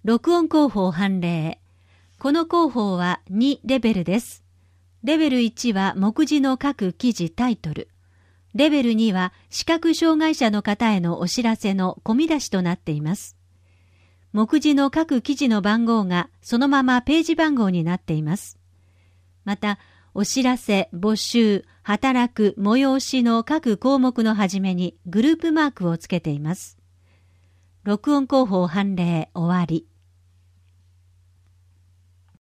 録音広報判例。この広報は2レベルです。レベル1は目次の各記事タイトル。レベル2は視覚障害者の方へのお知らせの込み出しとなっています。目次の各記事の番号がそのままページ番号になっています。また、お知らせ、募集、働く、催しの各項目の始めにグループマークをつけています。録音広報判例終わり。